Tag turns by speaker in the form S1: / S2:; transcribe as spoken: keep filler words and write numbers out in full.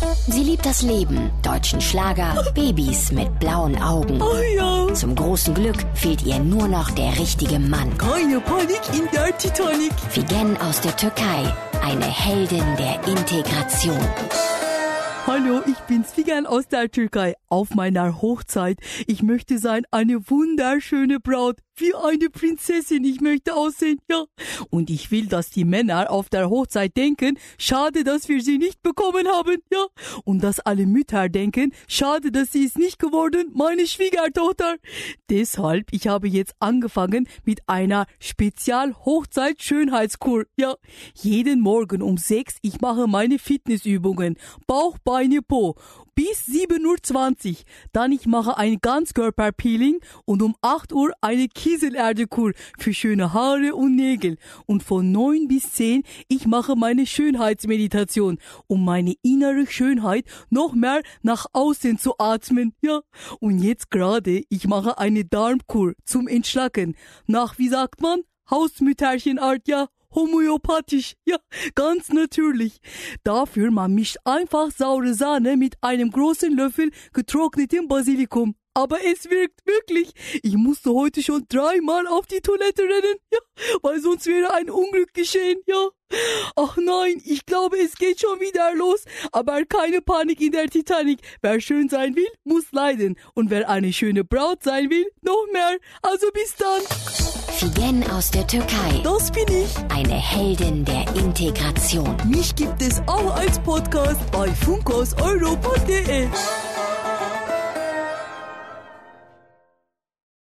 S1: Sie liebt das Leben, deutschen Schlager, Babys mit blauen Augen.
S2: Oh ja.
S1: Zum großen Glück fehlt ihr nur noch der richtige Mann.
S2: Keine Panik in der Titanic.
S1: Figen aus der Türkei, eine Heldin der Integration.
S2: Hallo, ich bin's, Figen aus der Türkei. Auf meiner Hochzeit. Ich möchte sein eine wunderschöne Braut. Wie eine Prinzessin, ich möchte aussehen, ja. Und ich will, dass die Männer auf der Hochzeit denken, schade, dass wir sie nicht bekommen haben, ja. Und dass alle Mütter denken, schade, dass sie es nicht geworden, meine Schwiegertochter. Deshalb, ich habe jetzt angefangen mit einer Spezial-Hochzeit-Schönheitskur, ja. Jeden Morgen um sechs, ich mache meine Fitnessübungen. Bauch, Beine, Po. Bis sieben Uhr zwanzig. Dann ich mache ein Ganzkörper-Peeling und um acht Uhr eine Kieselerdekur für schöne Haare und Nägel. Und von neun bis zehn ich mache meine Schönheitsmeditation, um meine innere Schönheit noch mehr nach außen zu atmen. Ja. Und jetzt gerade, ich mache eine Darmkur zum Entschlacken. Nach, wie sagt man? Hausmütterchenart, ja. Homöopathisch, ja, ganz natürlich. Dafür man mischt einfach saure Sahne mit einem großen Löffel getrocknetem Basilikum. Aber es wirkt wirklich. Ich musste heute schon dreimal auf die Toilette rennen, ja, weil sonst wäre ein Unglück geschehen, ja. Ach nein, ich glaube, es geht schon wieder los. Aber keine Panik in der Titanic. Wer schön sein will, muss leiden. Und wer eine schöne Braut sein will, noch mehr. Also bis dann.
S1: Figen aus der Türkei.
S2: Das bin ich.
S1: Eine Heldin der Integration.
S2: Mich gibt es auch als Podcast bei funkos europa punkt de.